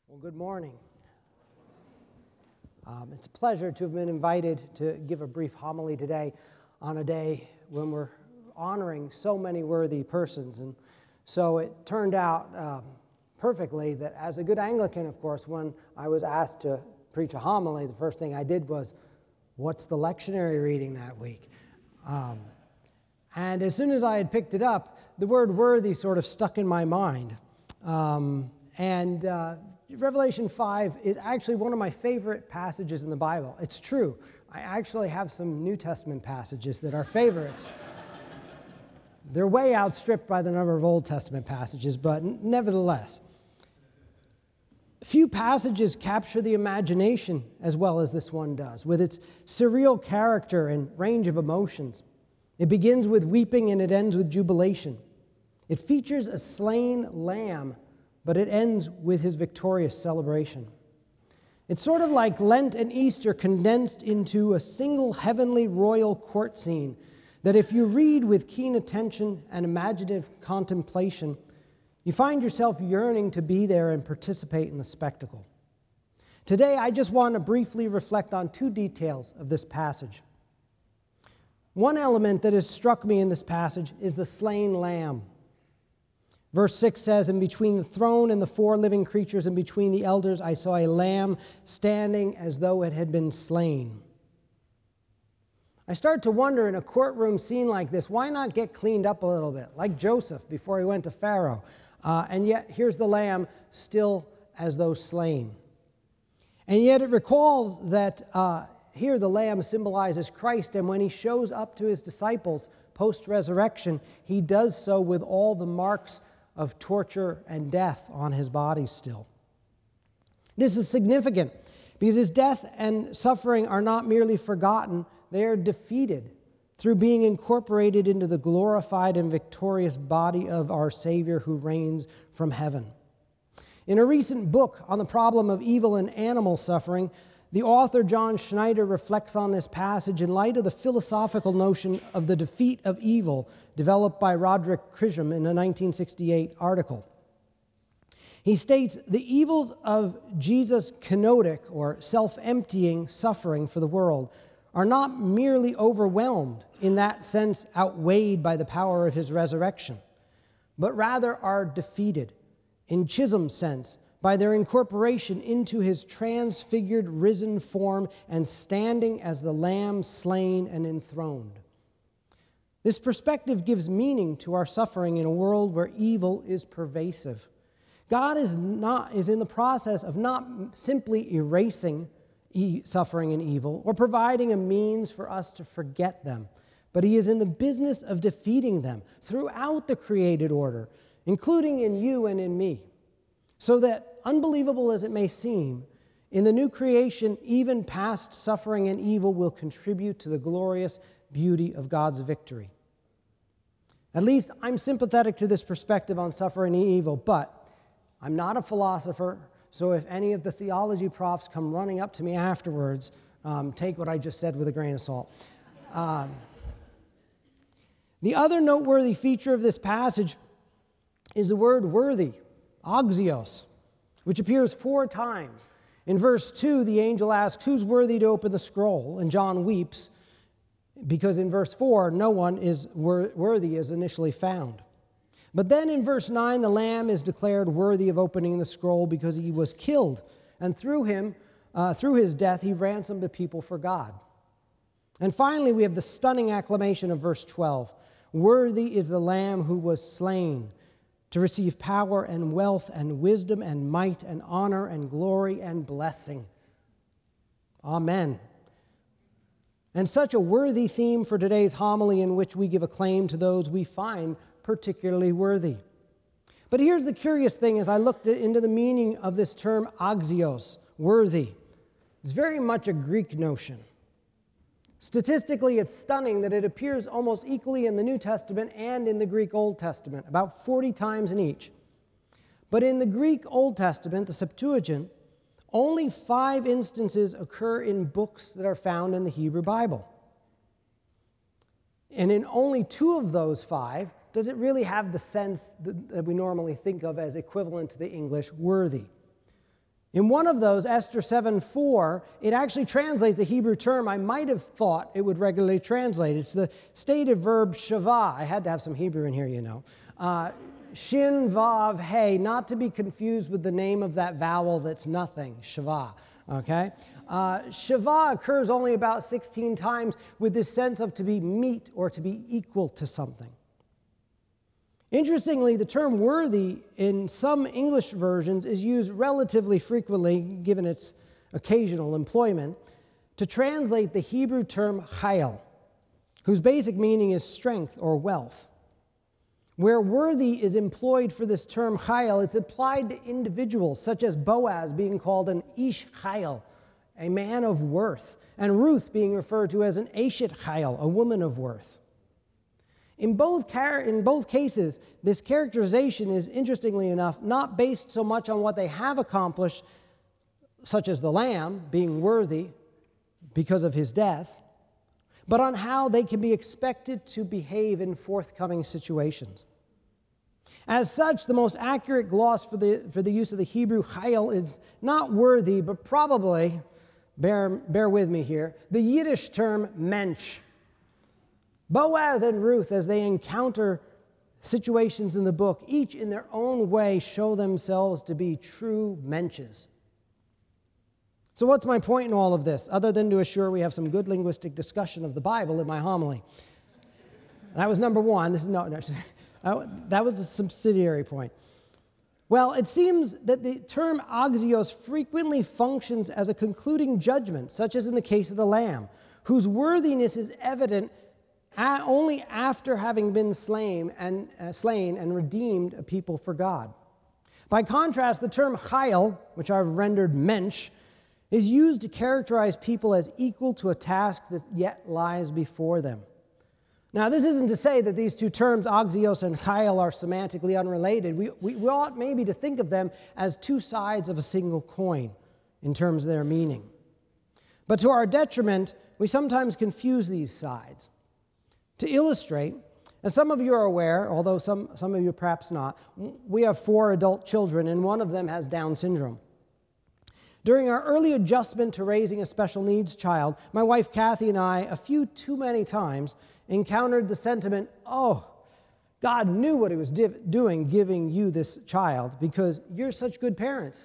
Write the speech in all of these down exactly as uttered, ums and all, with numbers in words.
Well, good morning. Um, it's a pleasure to have been invited to give a brief homily today on a day when we're honoring so many worthy persons. And so it turned out um, perfectly that as a good Anglican, of course, when I was asked to preach a homily, the first thing I did was, what's the lectionary reading that week? Um, and as soon as I had picked it up, the word worthy sort of stuck in my mind. Um, and uh, Revelation five is actually one of my favorite passages in the Bible. It's true. I actually have some New Testament passages that are favorites. They're way outstripped by the number of Old Testament passages, but nevertheless. Few passages capture the imagination as well as this one does, with its surreal character and range of emotions. It begins with weeping and it ends with jubilation. It features a slain lamb, but it ends with his victorious celebration. It's sort of like Lent and Easter condensed into a single heavenly royal court scene that if you read with keen attention and imaginative contemplation, you find yourself yearning to be there and participate in the spectacle. Today, I just want to briefly reflect on two details of this passage. One element that has struck me in this passage is the slain lamb. Verse six says, "And between the throne and the four living creatures and between the elders, I saw a lamb standing as though it had been slain." I start to wonder in a courtroom scene like this, why not get cleaned up a little bit, like Joseph before he went to Pharaoh? Uh, and yet, here's the lamb still as though slain. And yet it recalls that uh, here the lamb symbolizes Christ, and when he shows up to his disciples post-resurrection, he does so with all the marks of torture and death on his body still. This is significant because his death and suffering are not merely forgotten, they are defeated through being incorporated into the glorified and victorious body of our Savior who reigns from heaven. In a recent book on the problem of evil and animal suffering, the author John Schneider reflects on this passage in light of the philosophical notion of the defeat of evil developed by Roderick Chisholm in a nineteen sixty-eight article. He states, "The evils of Jesus' kenotic or self-emptying suffering for the world are not merely overwhelmed, in that sense outweighed by the power of his resurrection, but rather are defeated, in Chisholm's sense, by their incorporation into his transfigured risen form and standing as the Lamb slain and enthroned." This perspective gives meaning to our suffering in a world where evil is pervasive. God is not is in the process of not simply erasing e- suffering and evil or providing a means for us to forget them, but he is in the business of defeating them throughout the created order, including in you and in me. So that, unbelievable as it may seem, in the new creation, even past suffering and evil will contribute to the glorious beauty of God's victory. At least I'm sympathetic to this perspective on suffering and evil, but I'm not a philosopher, so if any of the theology profs come running up to me afterwards, um, take what I just said with a grain of salt. Um, the other noteworthy feature of this passage is the word worthy, axios, which appears four times. In verse two, the angel asks, "Who's worthy to open the scroll?" And John weeps, because in verse four, no one is wor- worthy is initially found. But then in verse nine, the Lamb is declared worthy of opening the scroll because he was killed, and through him, uh, through his death, he ransomed a people for God. And finally, we have the stunning acclamation of verse twelve. "Worthy is the Lamb who was slain to receive power and wealth and wisdom and might and honor and glory and blessing." Amen. And such a worthy theme for today's homily, in which we give acclaim to those we find particularly worthy. But here's the curious thing as I looked into the meaning of this term axios, worthy. It's very much a Greek notion. Statistically, it's stunning that it appears almost equally in the New Testament and in the Greek Old Testament, about forty times in each. But in the Greek Old Testament, the Septuagint, only five instances occur in books that are found in the Hebrew Bible. And in only two of those five does it really have the sense that we normally think of as equivalent to the English worthy. In one of those, Esther seven four, it actually translates a Hebrew term I might have thought it would regularly translate. It's the stative verb shavah. I had to have some Hebrew in here, you know. Uh, Shin, Vav, Hey, not to be confused with the name of that vowel that's nothing, shavah, okay? Uh, shavah occurs only about sixteen times with this sense of to be meet or to be equal to something. Interestingly, the term worthy in some English versions is used relatively frequently, given its occasional employment, to translate the Hebrew term chayil, whose basic meaning is strength or wealth. Where worthy is employed for this term chayil, it's applied to individuals, such as Boaz being called an ish chayil, a man of worth, and Ruth being referred to as an eshet chayil, a woman of worth. In both, car- in both cases, this characterization is, interestingly enough, not based so much on what they have accomplished, such as the lamb being worthy because of his death, but on how they can be expected to behave in forthcoming situations. As such, the most accurate gloss for the, for the use of the Hebrew chayil is not worthy, but probably, bear, bear with me here, the Yiddish term mensch. Boaz and Ruth, as they encounter situations in the book, each in their own way show themselves to be true mensches. So what's my point in all of this, other than to assure we have some good linguistic discussion of the Bible in my homily? That was number one. This is no, no that was a subsidiary point. Well, it seems that the term axios frequently functions as a concluding judgment, such as in the case of the lamb, whose worthiness is evident only after having been slain and, uh, slain and redeemed a people for God. By contrast, the term chayil, which I've rendered mensch, is used to characterize people as equal to a task that yet lies before them. Now, this isn't to say that these two terms, axios and chayil, are semantically unrelated. We, we, we ought maybe to think of them as two sides of a single coin in terms of their meaning. But to our detriment, we sometimes confuse these sides. To illustrate, as some of you are aware, although some, some of you perhaps not, we have four adult children, and one of them has Down syndrome. During our early adjustment to raising a special needs child, my wife Kathy and I, a few too many times, encountered the sentiment, oh, God knew what he was div- doing giving you this child because you're such good parents.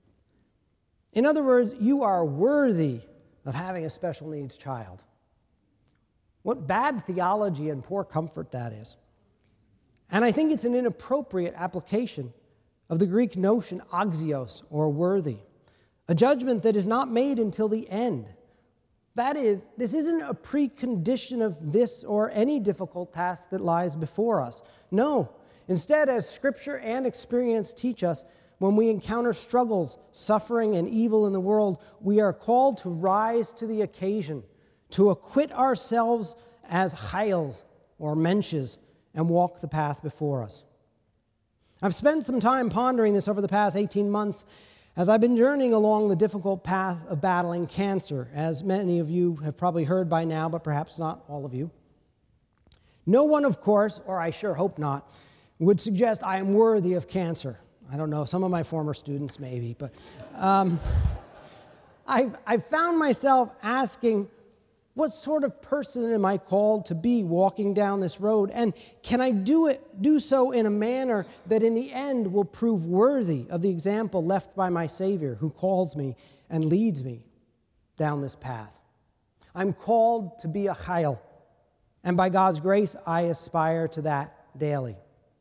In other words, you are worthy of having a special needs child. What bad theology and poor comfort that is. And I think it's an inappropriate application of the Greek notion axios, or worthy, a judgment that is not made until the end. That is, this isn't a precondition of this or any difficult task that lies before us. No. Instead, as Scripture and experience teach us, when we encounter struggles, suffering, and evil in the world, we are called to rise to the occasion, to acquit ourselves as chayils or mensches and walk the path before us. I've spent some time pondering this over the past eighteen months as I've been journeying along the difficult path of battling cancer, as many of you have probably heard by now, but perhaps not all of you. No one, of course, or I sure hope not, would suggest I am worthy of cancer. I don't know, some of my former students maybe, but um, I've, I've found myself asking, what sort of person am I called to be walking down this road? And can I do it, do so in a manner that in the end will prove worthy of the example left by my Savior who calls me and leads me down this path? I'm called to be a chayil, and by God's grace, I aspire to that daily.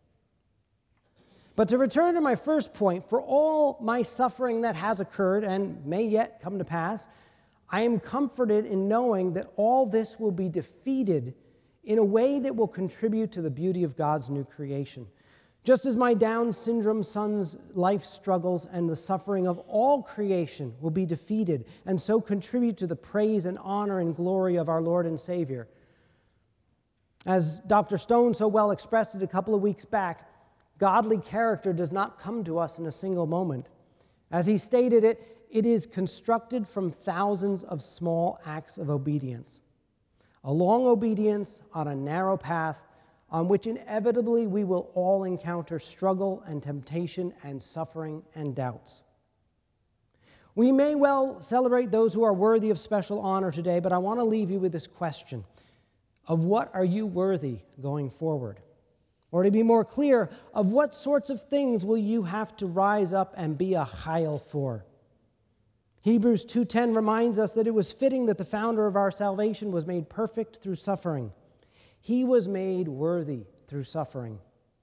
But to return to my first point, for all my suffering that has occurred and may yet come to pass, I am comforted in knowing that all this will be defeated in a way that will contribute to the beauty of God's new creation. Just as my Down syndrome son's life struggles and the suffering of all creation will be defeated and so contribute to the praise and honor and glory of our Lord and Savior. As Doctor Stone so well expressed it a couple of weeks back, godly character does not come to us in a single moment. As he stated it, it is constructed from thousands of small acts of obedience. A long obedience on a narrow path on which inevitably we will all encounter struggle and temptation and suffering and doubts. We may well celebrate those who are worthy of special honor today, but I want to leave you with this question of what are you worthy going forward? Or to be more clear, of what sorts of things will you have to rise up and be a chayil for? Hebrews two ten reminds us that it was fitting that the founder of our salvation was made perfect through suffering. He was made worthy through suffering.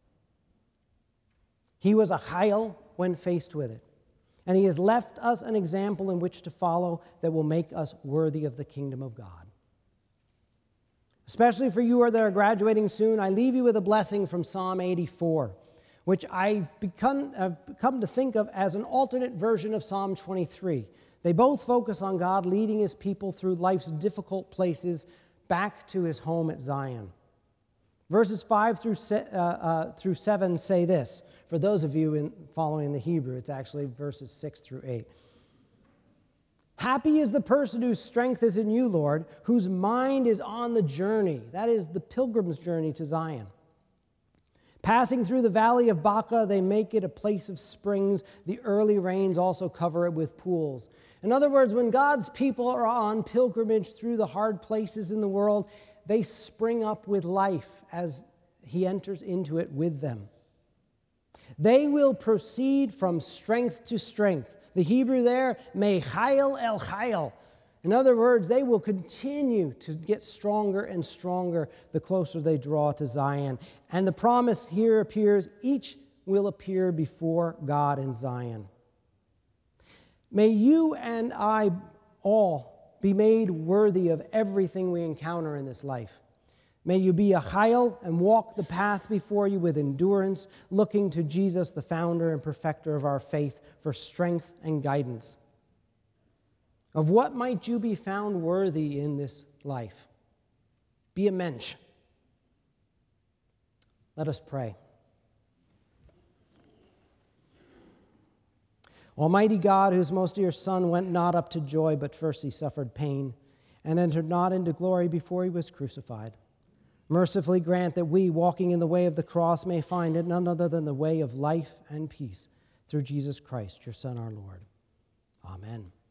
He was a chayil when faced with it. And he has left us an example in which to follow that will make us worthy of the kingdom of God. Especially for you that are graduating soon, I leave you with a blessing from Psalm eighty-four, which I've become, have come to think of as an alternate version of Psalm twenty-three. They both focus on God leading his people through life's difficult places back to his home at Zion. Verses five through, se- uh, uh, through seven say this. For those of you in, following the Hebrew, it's actually verses six through eight. Happy is the person whose strength is in you, Lord, whose mind is on the journey. That is the pilgrim's journey to Zion. Passing through the valley of Baca, they make it a place of springs. The early rains also cover it with pools. In other words, when God's people are on pilgrimage through the hard places in the world, they spring up with life as he enters into it with them. They will proceed from strength to strength. The Hebrew there, mechayil el chayil. In other words, they will continue to get stronger and stronger the closer they draw to Zion. And the promise here appears, each will appear before God in Zion. May you and I all be made worthy of everything we encounter in this life. May you be a chayil and walk the path before you with endurance, looking to Jesus, the founder and perfecter of our faith, for strength and guidance. Of what might you be found worthy in this life? Be a mensch. Let us pray. Almighty God, whose most dear Son went not up to joy, but first he suffered pain, and entered not into glory before he was crucified. Mercifully grant that we, walking in the way of the cross, may find it none other than the way of life and peace through Jesus Christ, your Son, our Lord. Amen.